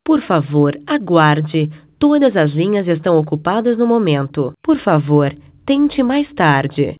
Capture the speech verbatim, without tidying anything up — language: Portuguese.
Por favor, aguarde. Todas as linhas estão ocupadas no momento. Por favor, tente mais tarde.